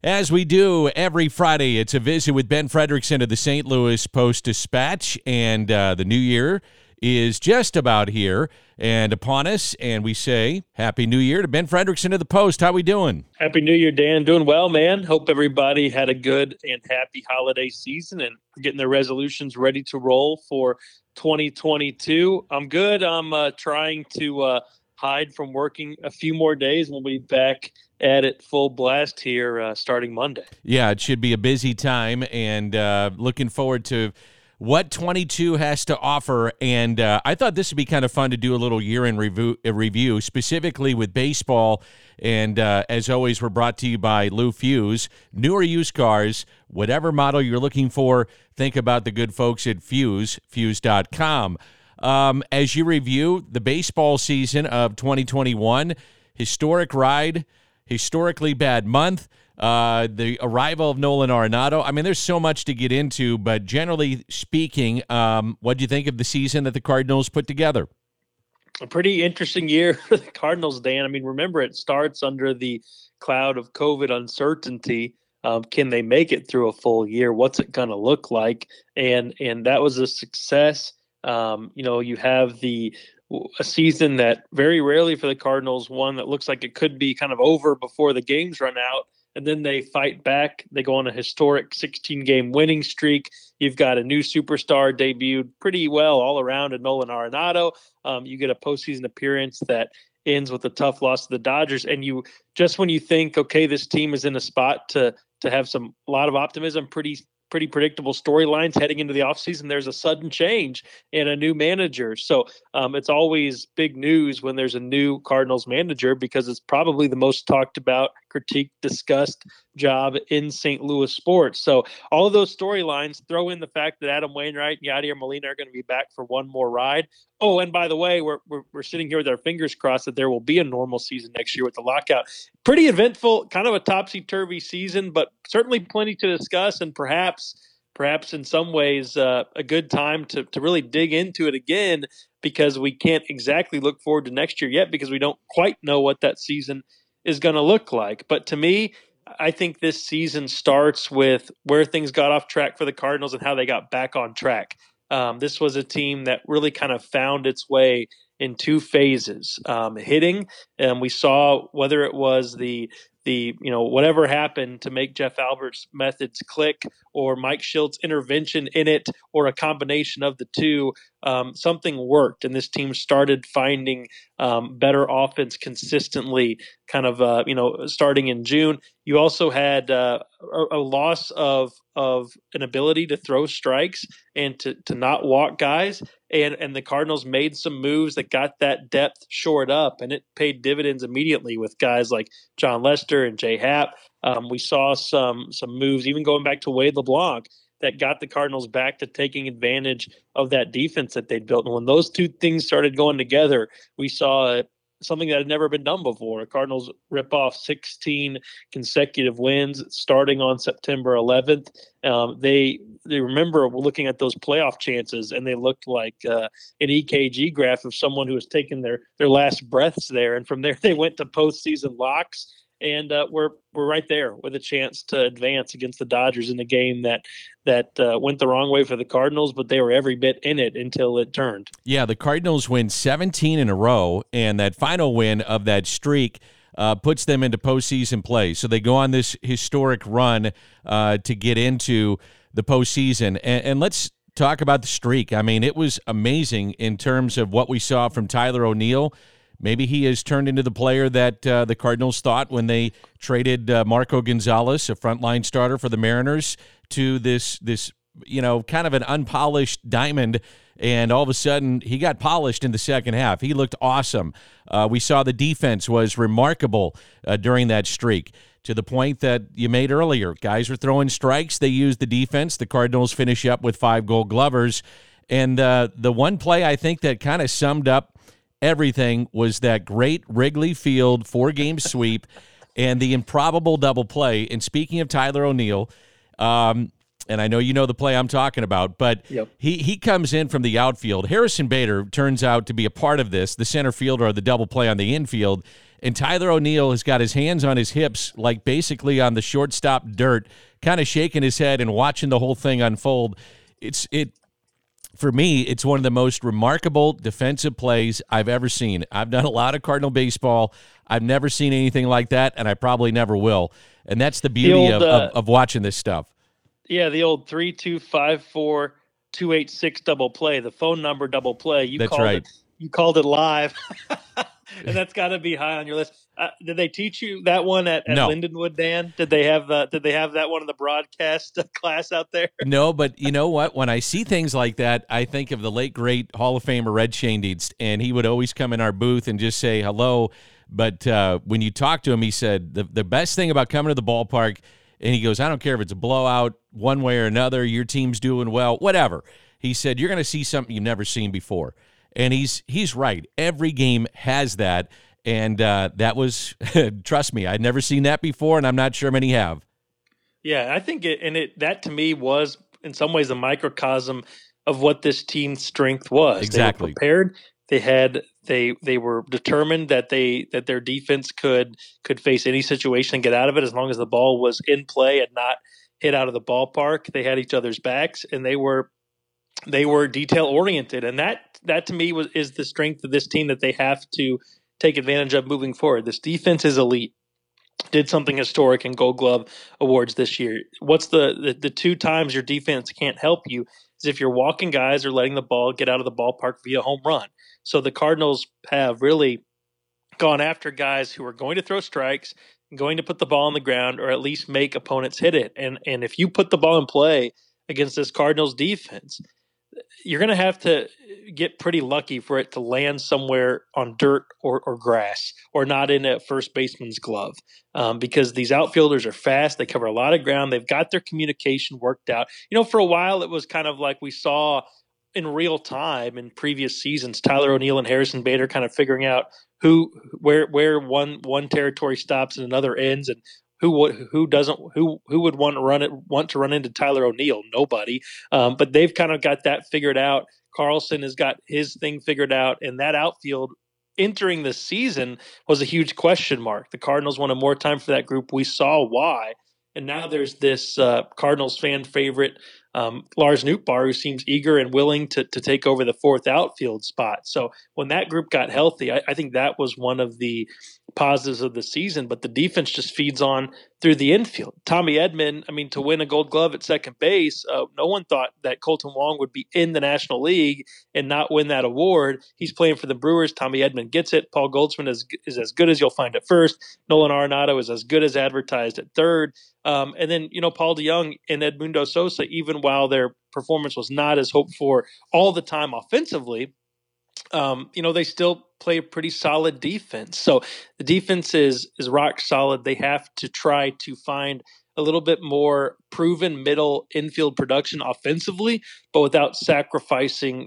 As we do every Friday, it's a visit with Ben Frederickson of the St. Louis Post-Dispatch, and the new year is just about here and upon us, and we say Happy New Year to Ben Frederickson of the Post. How we doing? Happy New Year, Dan. Doing well, man. Hope everybody had a good and happy holiday season and getting their resolutions ready to roll for 2022. I'm good. I'm trying to hide from working a few more days. We'll be back at it full blast here starting Monday. Yeah, it should be a busy time, and looking forward to what 22 has to offer. And I thought this would be kind of fun to do a little year-end review, specifically with baseball. And as always, we're brought to you by Lou Fusz. New or used cars, whatever model you're looking for, think about the good folks at Fusz, Fusz.com. As you review the baseball season of 2021, historic ride, historically bad month, the arrival of Nolan Arenado. I mean, there's so much to get into, but generally speaking, what do you think of the season that the Cardinals put together? A pretty interesting year for the Cardinals, Dan. I mean, remember, it starts under the cloud of COVID uncertainty. Can they make it through a full year? What's it going to look like? And that was a success. You have a season that very rarely for the Cardinals, one that looks like it could be kind of over before the games run out, and then they fight back. They go on a historic 16-game winning streak. You've got a new superstar debuted pretty well all around in Nolan Arenado. You get a postseason appearance that ends with a tough loss to the Dodgers, and when you think, okay, this team is in a spot to have a lot of optimism, pretty predictable storylines heading into the offseason, there's a sudden change and a new manager. So it's always big news when there's a new Cardinals manager, because it's probably the most talked about, critiqued, discussed job in St. Louis sports. So all of those storylines, throw in the fact that Adam Wainwright and Yadier Molina are going to be back for one more ride. Oh, and by the way, we're sitting here with our fingers crossed that there will be a normal season next year with the lockout. Pretty eventful, kind of a topsy-turvy season, but certainly plenty to discuss, and perhaps in some ways a good time to really dig into it again, because we can't exactly look forward to next year yet because we don't quite know what that season is going to look like. But to me, I think this season starts with where things got off track for the Cardinals and how they got back on track. This was a team that really kind of found its way in two phases. Hitting, and we saw whether it was the whatever happened to make Jeff Albert's methods click, or Mike Shilt's intervention in it, or a combination of the two, something worked, and this team started finding better offense consistently, kind of starting in June. You also had a loss of an ability to throw strikes and to not walk guys, and the Cardinals made some moves that got that depth shored up, and it paid dividends immediately with guys like John Lester and Jay Happ. We saw some moves, even going back to Wade LeBlanc, that got the Cardinals back to taking advantage of that defense that they'd built. And when those two things started going together, we saw something that had never been done before. Cardinals rip off 16 consecutive wins starting on September 11th. They remember looking at those playoff chances, and they looked like an EKG graph of someone who was taking their last breaths there. And from there, they went to postseason locks. And we're right there with a chance to advance against the Dodgers in a game that went the wrong way for the Cardinals, but they were every bit in it until it turned. Yeah, the Cardinals win 17 in a row, and that final win of that streak puts them into postseason play. So they go on this historic run to get into the postseason. And let's talk about the streak. I mean, it was amazing in terms of what we saw from Tyler O'Neill. Maybe he has turned into the player that the Cardinals thought when they traded Marco Gonzalez, a frontline starter for the Mariners, to this kind of an unpolished diamond, and all of a sudden he got polished in the second half. He looked awesome. We saw the defense was remarkable during that streak, to the point that you made earlier. Guys were throwing strikes. They used the defense. The Cardinals finish up with 5 Gold Glovers. And the one play I think that kind of summed up everything was that great Wrigley Field 4-game sweep and the improbable double play. And speaking of Tyler O'Neill, and I know you know the play I'm talking about, but Yep. he comes in from the outfield. Harrison Bader turns out to be a part of this, the center fielder or the double play on the infield, and Tyler O'Neill has got his hands on his hips, like basically on the shortstop dirt, kind of shaking his head and watching the whole thing unfold. For me, it's one of the most remarkable defensive plays I've ever seen. I've done a lot of Cardinal baseball. I've never seen anything like that, and I probably never will. And that's the beauty of watching this stuff. Yeah, the old 3-2-5-4-2-8-6 double play, the phone number double play. That's right. You called it live, and that's got to be high on your list. Did they teach you that one at No. Lindenwood, Dan? Did they have that one in the broadcast class out there? No, but you know what? When I see things like that, I think of the late great Hall of Famer Red Schoendienst, and he would always come in our booth and just say hello. But when you talk to him, he said the best thing about coming to the ballpark. And he goes, I don't care if it's a blowout one way or another, your team's doing well, whatever. He said, you're going to see something you've never seen before. And he's right. Every game has that. And that was, trust me, I'd never seen that before, and I'm not sure many have. Yeah, I think that to me was in some ways a microcosm of what this team's strength was. Exactly. They were prepared. They were determined that their defense could face any situation and get out of it as long as the ball was in play and not hit out of the ballpark. They had each other's backs, and they were detail oriented, and that to me is the strength of this team that they have to take advantage of moving forward. This defense is elite. Did something historic in Gold Glove awards this year. What's the two times your defense can't help you is if you're walking guys or letting the ball get out of the ballpark via home run. So the Cardinals have really gone after guys who are going to throw strikes, going to put the ball on the ground, or at least make opponents hit it. And if you put the ball in play against this Cardinals defense, you're going to have to get pretty lucky for it to land somewhere on dirt or grass or not in a first baseman's glove because these outfielders are fast. They cover a lot of ground. They've got their communication worked out. You know, for a while it was kind of like we saw in real time in previous seasons, Tyler O'Neill and Harrison Bader kind of figuring out where one territory stops and another ends, and who would want to run into Tyler O'Neill? Nobody. But they've kind of got that figured out. Carlson has got his thing figured out, and that outfield entering the season was a huge question mark. The Cardinals wanted more time for that group. We saw why. And now there's this Cardinals fan favorite, Lars Nootbaar, who seems eager and willing to take over the fourth outfield spot. So when that group got healthy, I think that was one of the positives of the season. But the defense just feeds on through the infield. Tommy Edman, I mean, to win a Gold Glove at second base, no one thought that Colton Wong would be in the National League and not win that award. He's playing for the Brewers. Tommy Edman gets it. Paul Goldschmidt is as good as you'll find at first. Nolan Arenado is as good as advertised at third. And then, Paul DeJong and Edmundo Sosa, even while their performance was not as hoped for all the time offensively, they still play a pretty solid defense. So the defense is rock solid. They have to try to find a little bit more proven middle infield production offensively, but without sacrificing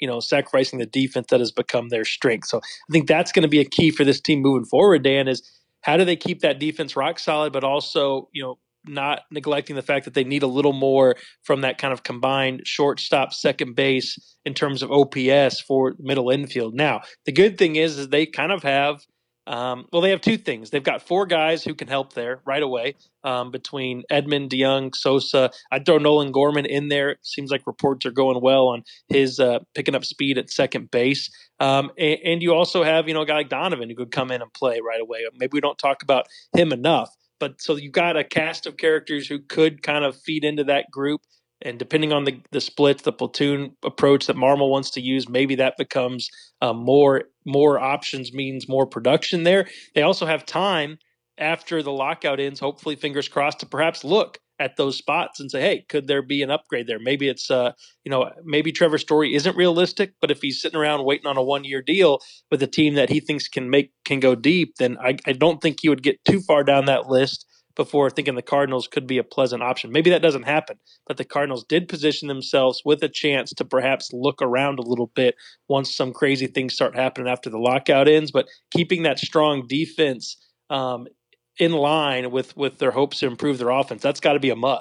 the defense that has become their strength. So I think that's going to be a key for this team moving forward, Dan, is how do they keep that defense rock solid, but also, not neglecting the fact that they need a little more from that kind of combined shortstop, second base in terms of OPS for middle infield. Now, the good thing is they kind of have, they have two things. They've got four guys who can help there right away between Edman, DeJong, Sosa. I'd throw Nolan Gorman in there. Seems like reports are going well on his picking up speed at second base. And you also have, a guy like Donovan who could come in and play right away. Maybe we don't talk about him enough. But so you've got a cast of characters who could kind of feed into that group. And depending on the split, the platoon approach that Marmol wants to use, maybe that becomes more options means more production there. They also have time after the lockout ends, hopefully fingers crossed, to perhaps look at those spots and say, hey, could there be an upgrade there? Maybe it's, maybe Trevor Story isn't realistic, but if he's sitting around waiting on a 1-year deal with a team that he thinks can go deep, then I don't think he would get too far down that list before thinking the Cardinals could be a pleasant option. Maybe that doesn't happen, but the Cardinals did position themselves with a chance to perhaps look around a little bit once some crazy things start happening after the lockout ends, but keeping that strong defense in line with their hopes to improve their offense. That's got to be a must.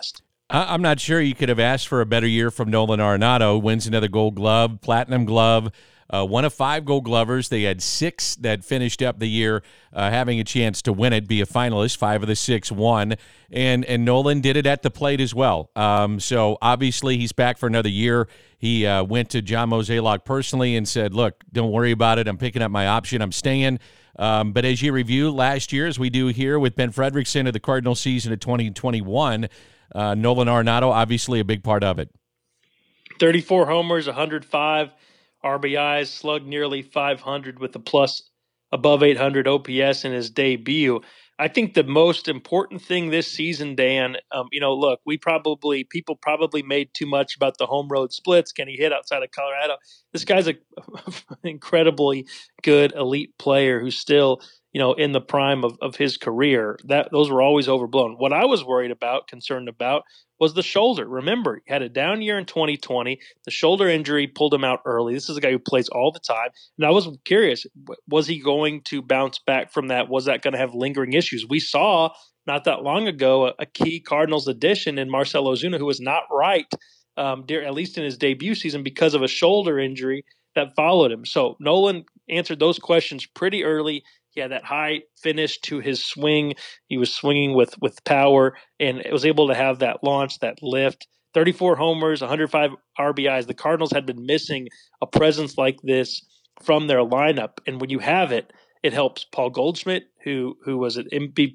I'm not sure you could have asked for a better year from Nolan Arenado. Wins another Gold Glove, Platinum Glove, one of 5 Gold Glovers. They had 6 that finished up the year having a chance to win it, be a finalist. 5 of the 6 won, and Nolan did it at the plate as well. So obviously he's back for another year. He went to John Mozeliak personally and said, "Look, don't worry about it. I'm picking up my option. I'm staying." But as you review last year, as we do here with Ben Frederickson of the Cardinals season of 2021. Nolan Arenado, obviously a big part of it. 34 homers, 105 RBIs, slugged nearly 500 with a plus above 800 OPS in his debut. I think the most important thing this season, Dan, look, people probably made too much about the home road splits. Can he hit outside of Colorado? This guy's an incredibly good elite player who's still, in the prime of his career. Those were always overblown. What I was concerned about, was the shoulder. Remember, he had a down year in 2020. The shoulder injury pulled him out early. This is a guy who plays all the time. And I was curious, was he going to bounce back from that? Was that going to have lingering issues? We saw not that long ago a key Cardinals addition in Marcell Ozuna, who was not right, at least in his debut season, because of a shoulder injury that followed him. So Nolan answered those questions pretty early. He had that high finish to his swing. He was swinging with power and was able to have that launch, that lift. 34 homers, 105 RBIs. The Cardinals had been missing a presence like this from their lineup. And when you have it, it helps Paul Goldschmidt, who was an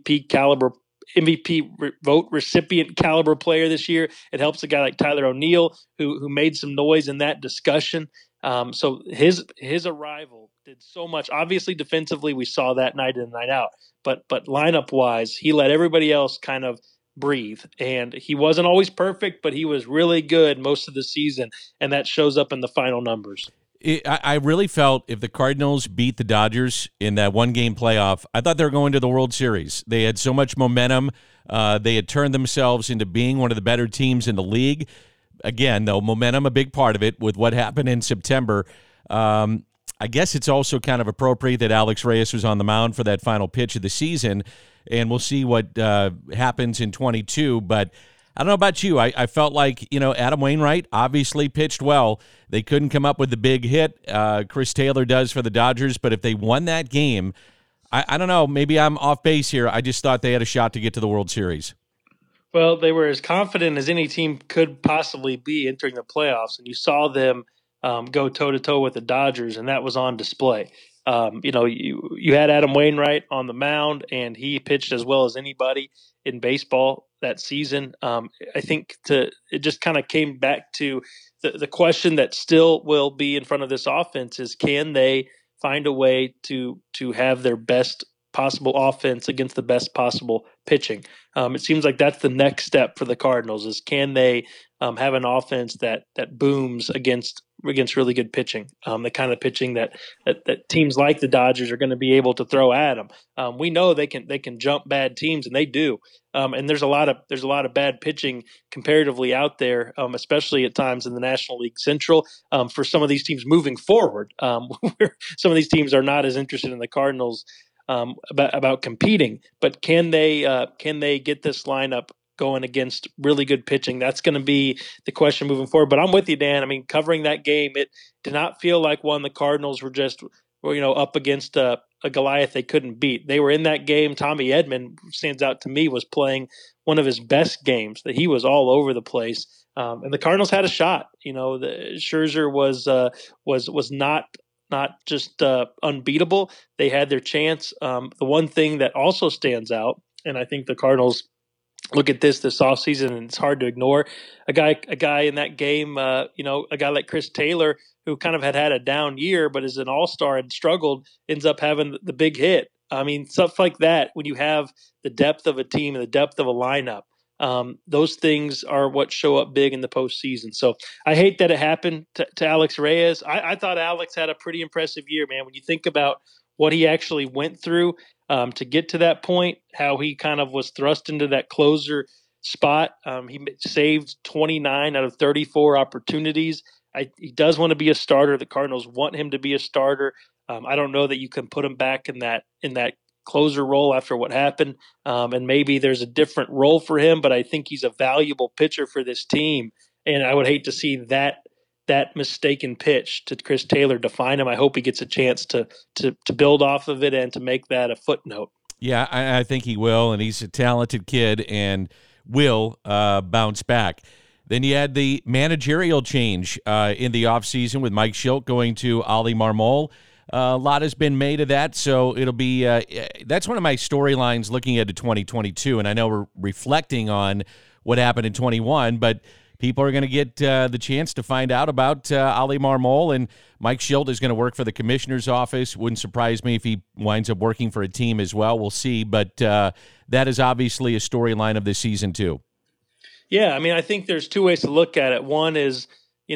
MVP vote recipient caliber player this year. It helps a guy like Tyler O'Neill, who made some noise in that discussion. So his arrival did so much. Obviously, defensively, we saw that night in and night out. But lineup wise, he let everybody else kind of breathe. And he wasn't always perfect, but he was really good most of the season, and that shows up in the final numbers. I really felt if the Cardinals beat the Dodgers in that one-game playoff, I thought they were going to the World Series. They had so much momentum. They had turned themselves into being one of the better teams in the league. Again, though, momentum a big part of it with what happened in September. I guess it's also kind of appropriate that Alex Reyes was on the mound for that final pitch of the season, and we'll see what happens in 22. But I don't know about you. I felt like, Adam Wainwright obviously pitched well. They couldn't come up with the big hit. Chris Taylor does for the Dodgers, but if they won that game, I don't know, maybe I'm off base here. I just thought they had a shot to get to the World Series. Well, they were as confident as any team could possibly be entering the playoffs, and you saw them go toe-to-toe with the Dodgers, and that was on display. You had Adam Wainwright on the mound, and he pitched as well as anybody in baseball that season. I think it just kind of came back to the question that still will be in front of this offense is, can they find a way to have their best possible offense against the best possible pitching? It seems like that's the next step for the Cardinals is, can they have an offense that booms against really good pitching, the kind of pitching that teams like the Dodgers are going to be able to throw at them. We know they can jump bad teams, and they do. And there's a lot of bad pitching comparatively out there, especially at times in the National League Central. For some of these teams moving forward, some of these teams are not as interested in the Cardinals about competing. But can they get this lineup going against really good pitching? That's going to be the question moving forward. But I'm with you, Dan. I mean, covering that game, it did not feel like the Cardinals were just up against a Goliath they couldn't beat. They were in that game. Tommy Edman, stands out to me, was playing one of his best games. That he was all over the place, and the Cardinals had a shot. The Scherzer was not just unbeatable. They had their chance. The one thing that also stands out, and I think the Cardinals look at this offseason, and it's hard to ignore, a guy in that game, a guy like Chris Taylor, who kind of had a down year, but is an all-star and struggled, ends up having the big hit. I mean, stuff like that, when you have the depth of a team and the depth of a lineup, those things are what show up big in the postseason. So I hate that it happened to Alex Reyes. I thought Alex had a pretty impressive year, man. When you think about what he actually went through to get to that point, how he kind of was thrust into that closer spot. He saved 29 out of 34 opportunities. He does want to be a starter. The Cardinals want him to be a starter. I don't know that you can put him back in that closer role after what happened. And maybe there's a different role for him, but I think he's a valuable pitcher for this team. And I would hate to see that mistaken pitch to Chris Taylor define him. I hope he gets a chance to build off of it and to make that a footnote. Yeah, I think he will, and he's a talented kid and will bounce back. Then you had the managerial change in the offseason with Mike Shildt going to Oli Marmol. A lot has been made of that, so it'll be that's one of my storylines looking into 2022, and I know we're reflecting on what happened in 21, but people are going to get the chance to find out about Oli Marmol, and Mike Shildt is going to work for the commissioner's office. Wouldn't surprise me if he winds up working for a team as well. We'll see, but that is obviously a storyline of this season too. Yeah, I mean, I think there's two ways to look at it. One is,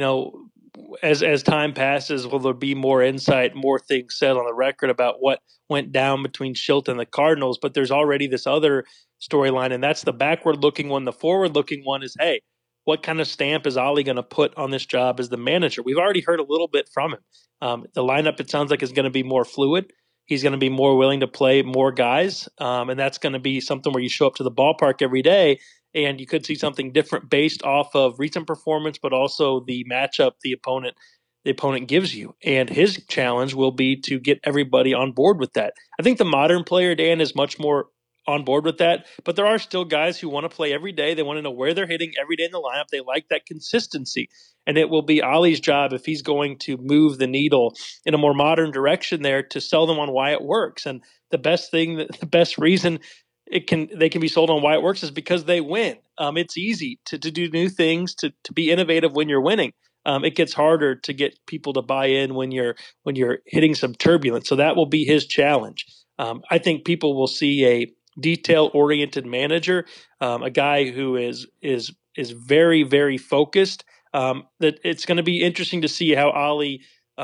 as time passes, will there be more insight, more things said on the record about what went down between Shildt and the Cardinals? But there's already this other storyline, and that's the backward-looking one. The forward-looking one is, hey, what kind of stamp is Oli going to put on this job as the manager? We've already heard a little bit from him. The lineup, it sounds like, is going to be more fluid. He's going to be more willing to play more guys, and that's going to be something where you show up to the ballpark every day, and you could see something different based off of recent performance, but also the matchup the opponent gives you. And his challenge will be to get everybody on board with that. I think the modern player, Dan, is much more on board with that, but there are still guys who want to play every day. They want to know where they're hitting every day in the lineup. They like that consistency, and it will be Oli's job, if he's going to move the needle in a more modern direction there, to sell them on why it works. And the best reason they can be sold on why it works is because they win. It's easy to do new things, to be innovative when you're winning. It gets harder to get people to buy in when you're hitting some turbulence. So that will be his challenge. I think people will see a detail-oriented manager, a guy who is very, very focused. That it's going to be interesting to see how Oli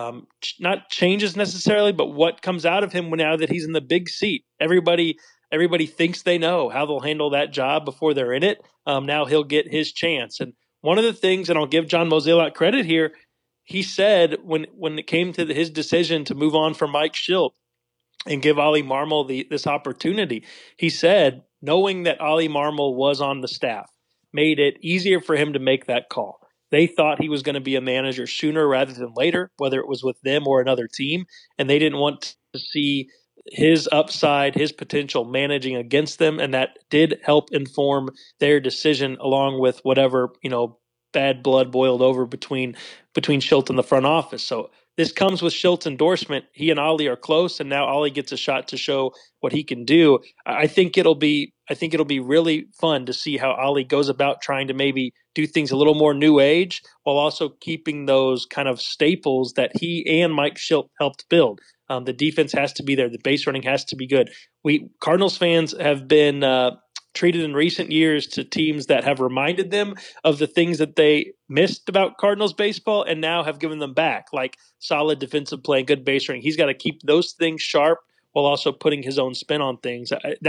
not changes necessarily, but what comes out of him now that he's in the big seat. Everybody thinks they know how they'll handle that job before they're in it. Now he'll get his chance. And one of the things, and I'll give John Mozeliak credit here, he said when it came to his decision to move on from Mike Shildt and give Oli Marmol this opportunity, he said, knowing that Oli Marmol was on the staff made it easier for him to make that call. They thought he was going to be a manager sooner rather than later, whether it was with them or another team, and they didn't want to see his upside, his potential managing against them, and that did help inform their decision, along with whatever bad blood boiled over between Shildt and the front office. So this comes with Shilt's endorsement. He and Oli are close, and now Oli gets a shot to show what he can do. I think it'll be really fun to see how Oli goes about trying to maybe do things a little more new age, while also keeping those kind of staples that he and Mike Shildt helped build. The defense has to be there. The base running has to be good. Cardinals fans have been treated in recent years to teams that have reminded them of the things that they missed about Cardinals baseball and now have given them back, like solid defensive play and good base running. He's got to keep those things sharp while also putting his own spin on things.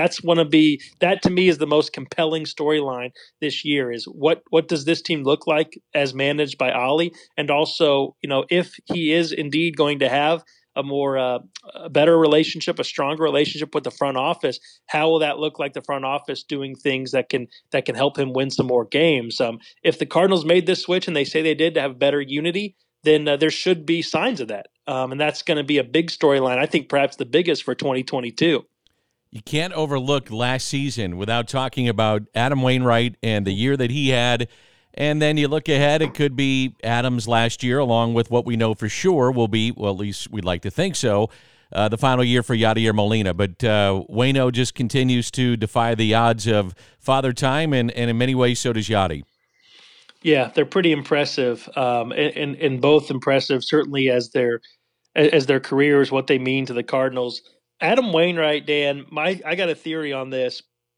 That to me is the most compelling storyline this year, is what does this team look like as managed by Oli? And also, if he is indeed going to have a better relationship, a stronger relationship with the front office, how will that look like the front office doing things that can help him win some more games? If the Cardinals made this switch, and they say they did, to have better unity, then there should be signs of that. And that's going to be a big storyline, I think perhaps the biggest for 2022. You can't overlook last season without talking about Adam Wainwright and the year that he had. And then you look ahead, it could be Adams last year, along with what we know for sure will be, well, at least we'd like to think so, the final year for Yadier Molina. But Waino just continues to defy the odds of Father Time, and in many ways, so does Yadi. Yeah, they're pretty impressive, and both impressive, certainly as their careers, what they mean to the Cardinals. Adam Wainwright, Dan, I got a theory on this.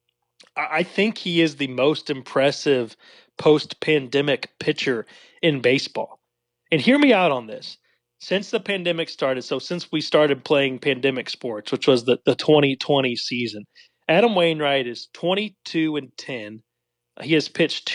I think he is the most impressive post-pandemic pitcher in baseball. And hear me out on this. Since the pandemic started, so since we started playing pandemic sports, which was the 2020 season, Adam Wainwright is 22-10. He has pitched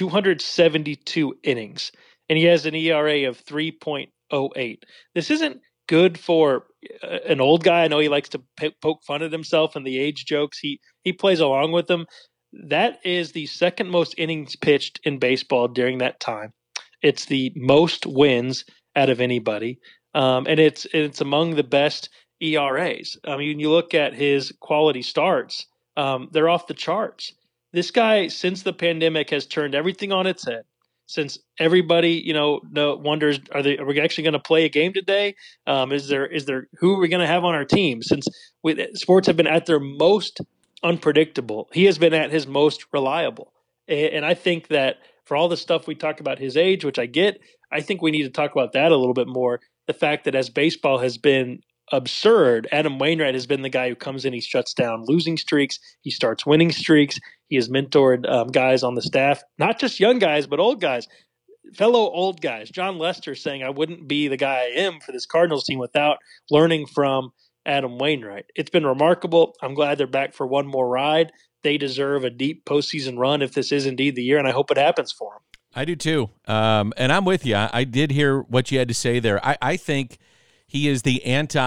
272 innings, and he has an ERA of 3.08. This isn't good for an old guy. I know he likes to poke fun at himself and the age jokes. He plays along with them. That is the second most innings pitched in baseball during that time. It's the most wins out of anybody, and it's among the best ERAs. I mean, you look at his quality starts; they're off the charts. This guy, since the pandemic, has turned everything on its head. Since everybody, wonders, are we actually going to play a game today? Is there who are we going to have on our team? Since sports have been at their most unpredictable, he has been at his most reliable. And I think that for all the stuff we talk about his age, which I get, I think we need to talk about that a little bit more. The fact that as baseball has been absurd, Adam Wainwright has been the guy who comes in, he shuts down losing streaks, he starts winning streaks. He has mentored guys on the staff, not just young guys, but old guys, fellow old guys. John Lester saying, I wouldn't be the guy I am for this Cardinals team without learning from Adam Wainwright. It's been remarkable. I'm glad they're back for one more ride. They deserve a deep postseason run if this is indeed the year, and I hope it happens for them. I do too. And I'm with you. I did hear what you had to say there. I think he is the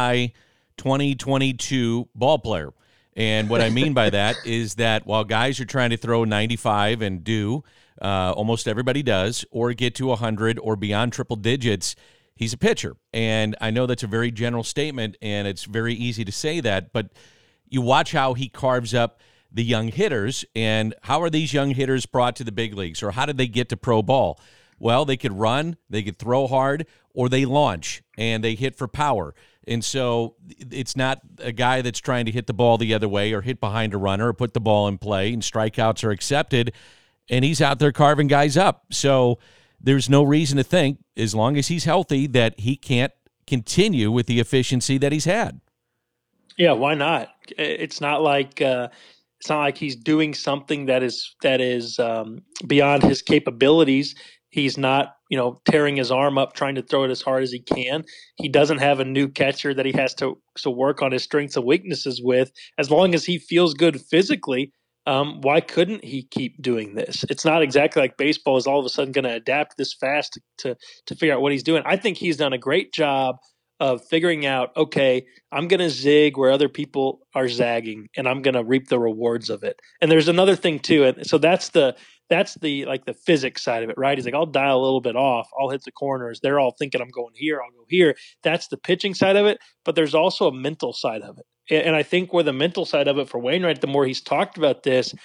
anti-2022 ball player. And what I mean by that is that while guys are trying to throw 95 and almost everybody does, or get to 100 or beyond triple digits, he's a pitcher. And I know that's a very general statement, and it's very easy to say that, but you watch how he carves up the young hitters, and how are these young hitters brought to the big leagues, or how did they get to pro ball? Well, they could run, they could throw hard, or they launch, and they hit for power. And so it's not a guy that's trying to hit the ball the other way or hit behind a runner or put the ball in play, and strikeouts are accepted, and he's out there carving guys up. So there's no reason to think, as long as he's healthy, that he can't continue with the efficiency that he's had. Yeah, why not? It's not like he's doing something that is beyond his capabilities. He's not, tearing his arm up trying to throw it as hard as he can. He doesn't have a new catcher that he has to work on his strengths and weaknesses with. As long as he feels good physically, why couldn't he keep doing this? It's not exactly like baseball is all of a sudden going to adapt this fast to figure out what he's doing. I think he's done a great job of figuring out, okay, I'm going to zig where other people are zagging, and I'm going to reap the rewards of it. And there's another thing too. And so that's the like the physics side of it, right? He's like, I'll dial a little bit off. I'll hit the corners. They're all thinking I'm going here. I'll go here. That's the pitching side of it. But there's also a mental side of it. And I think where the mental side of it for Wainwright, the more he's talked about this,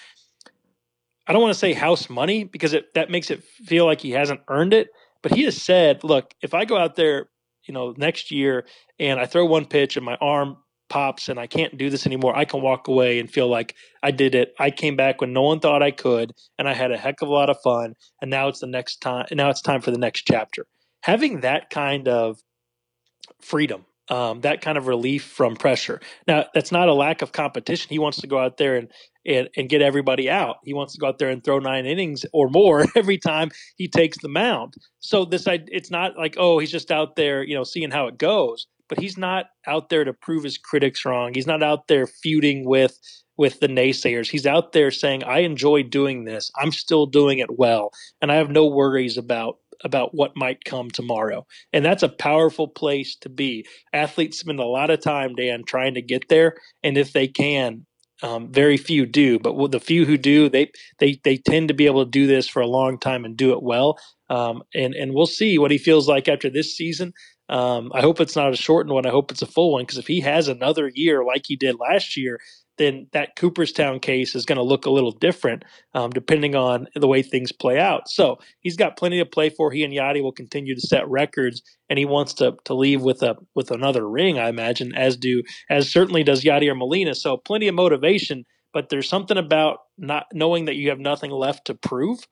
I don't want to say house money because that makes it feel like he hasn't earned it. But he has said, look, if I go out there, next year and I throw one pitch and my arm pops and I can't do this anymore, I can walk away and feel like I did it. I came back when no one thought I could, and I had a heck of a lot of fun. And now it's time for the next chapter. Having that kind of freedom, that kind of relief from pressure. Now, that's not a lack of competition. He wants to go out there and get everybody out. He wants to go out there and throw 9 innings or more every time he takes the mound. So it's not like, oh, he's just out there, seeing how it goes. But he's not out there to prove his critics wrong. He's not out there feuding with the naysayers. He's out there saying, I enjoy doing this. I'm still doing it well. And I have no worries about what might come tomorrow. And that's a powerful place to be. Athletes spend a lot of time, Dan, trying to get there. And if they can, very few do. But with the few who do, they tend to be able to do this for a long time and do it well. And we'll see what he feels like after this season. I hope it's not a shortened one. I hope it's a full one, because if he has another year like he did last year, then that Cooperstown case is going to look a little different, depending on the way things play out. So he's got plenty to play for. He and Yadi will continue to set records, and he wants to leave with another ring, I imagine, as certainly does Yadier Molina. So plenty of motivation, but there's something about not knowing that you have nothing left to prove,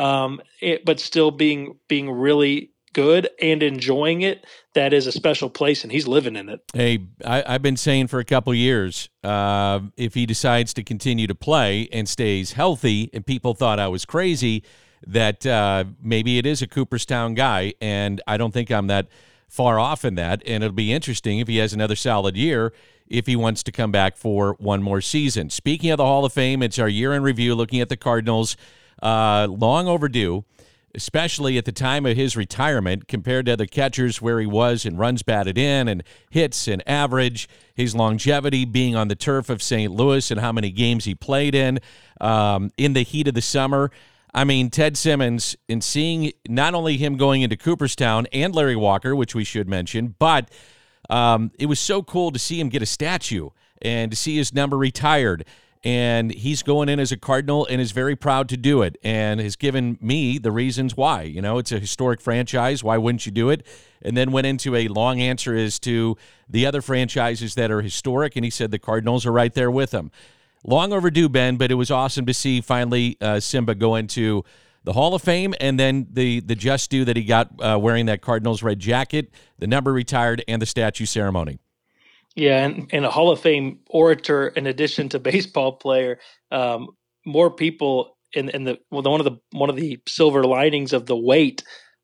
but still being really good and enjoying it. That is a special place, and he's living in it. Hey, I've been saying for a couple of years, if he decides to continue to play and stays healthy, and people thought I was crazy, that maybe it is a Cooperstown guy, and I don't think I'm that far off in that, and it'll be interesting if he has another solid year, if he wants to come back for one more season. Speaking of the Hall of Fame, it's our year in review looking at the Cardinals. Long overdue. especially at the time of his retirement, compared to other catchers where he was in runs batted in and hits and average, his longevity being on the turf of St. Louis and how many games he played in the heat of the summer. I mean, Ted Simmons, in seeing not only him going into Cooperstown and Larry Walker, which we should mention, but it was so cool to see him get a statue and to see his number retired. And he's going in as a Cardinal and is very proud to do it and has given me the reasons why. You know, it's a historic franchise. Why wouldn't you do it? And then went into a long answer as to the other franchises that are historic, and he said the Cardinals are right there with him. Long overdue, Ben, but it was awesome to see finally Simba go into the Hall of Fame, and then the just due that he got wearing that Cardinals red jacket, the number retired, and the statue ceremony. Yeah, and a Hall of Fame orator in addition to baseball player. More people one of the silver linings of the wait,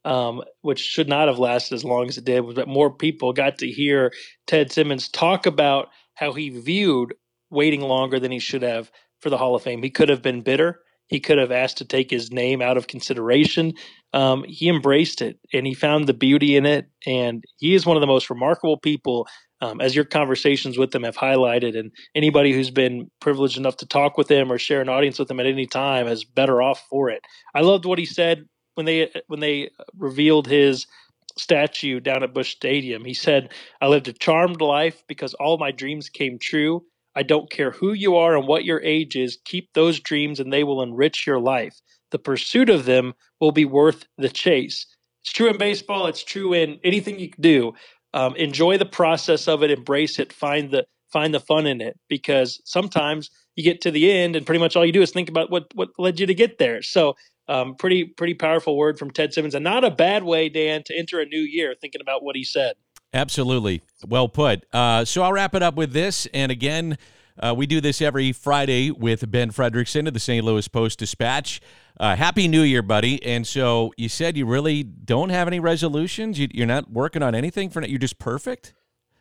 which should not have lasted as long as it did, was that more people got to hear Ted Simmons talk about how he viewed waiting longer than he should have for the Hall of Fame. He could have been bitter. He could have asked to take his name out of consideration. He embraced it, and he found the beauty in it. And he is one of the most remarkable people, as your conversations with him have highlighted. And anybody who's been privileged enough to talk with him or share an audience with him at any time is better off for it. I loved what he said when they revealed his statue down at Busch Stadium. He said, "I lived a charmed life because all my dreams came true. I don't care who you are and what your age is. Keep those dreams and they will enrich your life. The pursuit of them will be worth the chase." It's true in baseball. It's true in anything you do. Enjoy the process of it. Embrace it. Find the fun in it, because sometimes you get to the end and pretty much all you do is think about what led you to get there. So pretty powerful word from Ted Simmons, and not a bad way, Dan, to enter a new year thinking about what he said. Absolutely. Well put. So I'll wrap it up with this. And again, we do this every Friday with Ben Frederickson of the St. Louis Post-Dispatch. Happy New Year, buddy. And so you said you really don't have any resolutions? You're not working on anything for you're just perfect?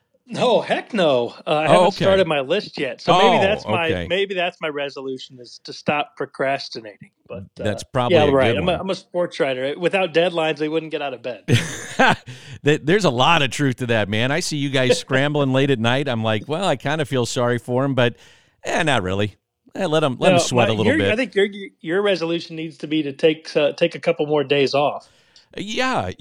No, heck no. I haven't started my list yet. So maybe that's my resolution, is to stop procrastinating. But that's probably right. Good I'm a sports writer. Without deadlines, they wouldn't get out of bed. There's a lot of truth to that, man. I see you guys scrambling late at night. I'm like, well, I kind of feel sorry for him, but not really. Let him sweat a little bit. I think your resolution needs to be to take a couple more days off. Yeah,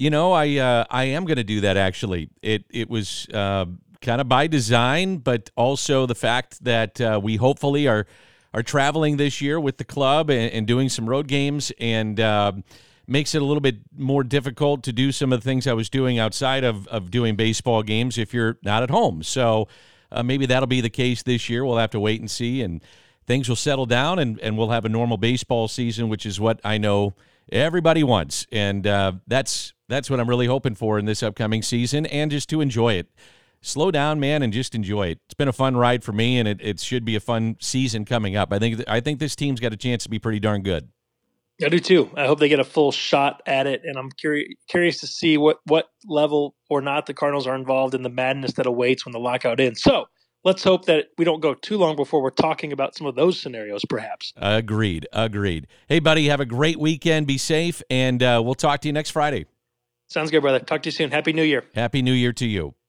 I am going to do that. Actually, it was kind of by design, but also the fact that we hopefully are traveling this year with the club and doing some road games, and makes it a little bit more difficult to do some of the things I was doing outside of doing baseball games if you're not at home. So maybe that'll be the case this year. We'll have to wait and see, and things will settle down, and we'll have a normal baseball season, which is what I know everybody wants. And that's what I'm really hoping for in this upcoming season, and just to enjoy it. Slow down, man, and just enjoy it. It's been a fun ride for me, and it should be a fun season coming up. I think this team's got a chance to be pretty darn good. I do too. I hope they get a full shot at it, and I'm curious to see what level or not the Cardinals are involved in the madness that awaits when the lockout ends. So let's hope that we don't go too long before we're talking about some of those scenarios, perhaps. Agreed. Hey, buddy, have a great weekend. Be safe, and we'll talk to you next Friday. Sounds good, brother. Talk to you soon. Happy New Year. Happy New Year to you.